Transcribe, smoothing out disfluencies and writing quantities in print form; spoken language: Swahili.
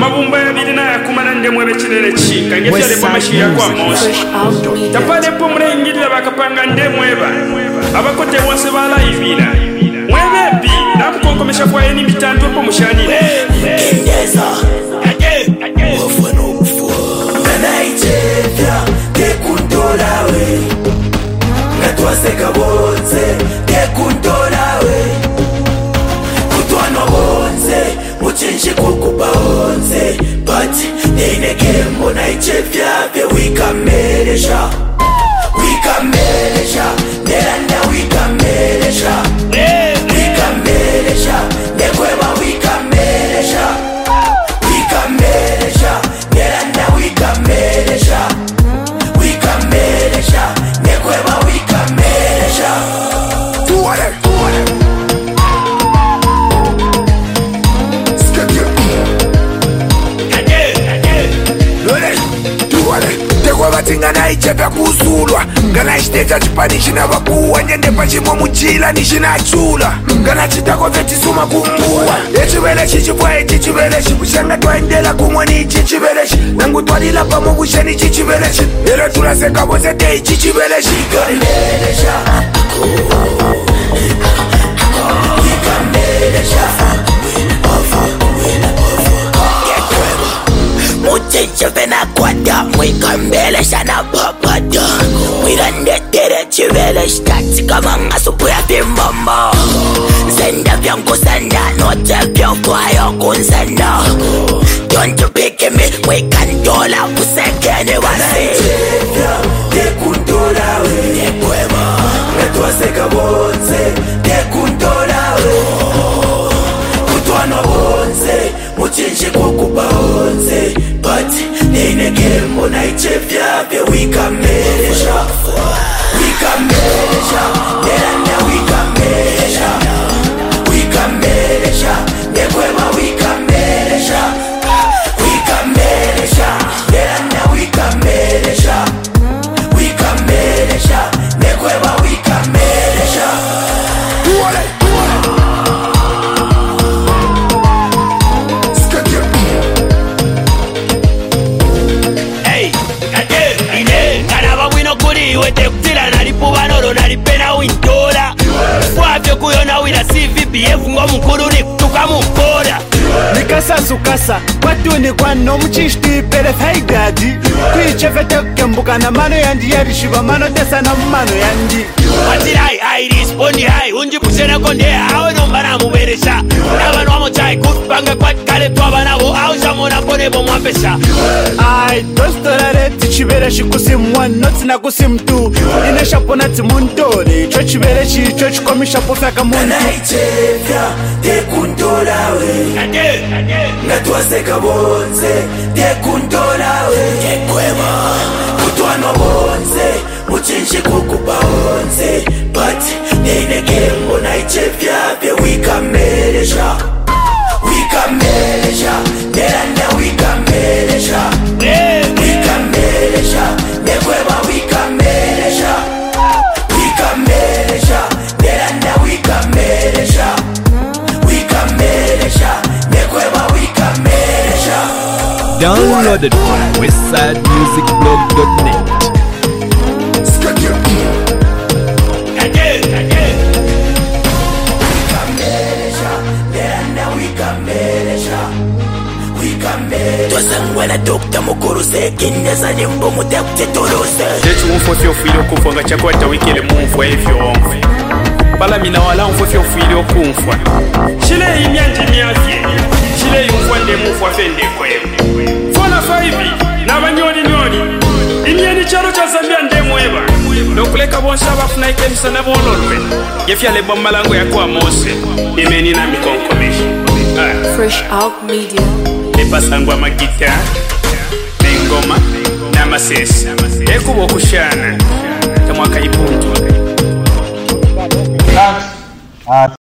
amabumba yabirina yakumana ndemwe bekirere chika ngefyale pamashiya kwa Mose tapale pomre ingirira bakapanga ndemweba abakote wose balayibira mwebebi namukonkomesha kwa yeni mitandu po mushanire kendeza wafano kufu nanaitevya tekundolawe ngatwaseka bonze tekundolawe kutwano bonze muchinji kukuba bonze but neinekembo naitevya vye wikamelesha neranda wikamelesha nekweba wikamelesha neranda wikamelesha nekweba wikamelesha Ngana ichepya kusulwa ngana chiteta chipanishi na vakuwa nyende pachimwe muchila nishinachula ngana chitako vechisuma kumbuwa echivele chichipwa echi chivele chipushanga twaendela kumwe ni ichi chivele chi nangu twalila pamwe kusheni ichi chivele chi elo tulaseka vose te ichi chivele chi muchinje vena kwada mwikambelesha na babada mwirandetere chivele shtati kama ngasupuya vimbamba zenda vyankusenda note vyofwayo kunsenda don't you pick me mwikandola kusekene wasi tekundolawe nekwema ngatwaseka bonze tekundolawe kutwano bonze muchinje kukuba bonze but neinekembo naichevya vye wikamelesha neranda wikamelesha nekwema wikamelesha neranda wikamelesha nekwema wikamelesha wete kutila nalipuba nolo nalipena wintola fwavyo kuyona wila CVPF ngo mukulu ni kutuka mukora nikasasukasa kwatuni kwano muchishitipele faigadi kwichevete kukembuka na mano yandi yarishiva mano tesa na mano yandi atirai ai respondi hai unjipushene konde awe nombana muberesha nabanu wamochai kutupanga kwatikale twabanabo aushamona ponebo mwambesha ai dostorare tichivere shikusimwa notsina kusimtu ineshapona timuntole cho chivere chicho chikomishapofyaka muntu naichevya tekundolawe ngatwaseka bonze tekundolawe nekwema kutwano bonze muchinji kukuba bonze but neinekembo naichevya vye wikamelesha neranda wikamelesha nekwema wikamelesha neranda wikamelesha nekwema wikamelesha. Downloaded from westsidemusicblog.net. twasangwana Dr. Mukuruse kindeza nimbo mutekutituluse jechu mfofyo filo kufwa chakwata wikele mumfwa evyomfe bala mina wala mfofyo filo kumfwa chile imyanji myafye chile yumfwa nde mufwa fende kwewe fona faivi na banyoni imyeni chalo cha Zambia ndemweba nokuleka bonsa bafuna ikenisa na bololwe gefyale bommalango yakwa Mose imeni na mikonkomesha Fresh Out Media epasangwa magita n'engoma n'amasesi ekuba okushana tamwaka ipuntu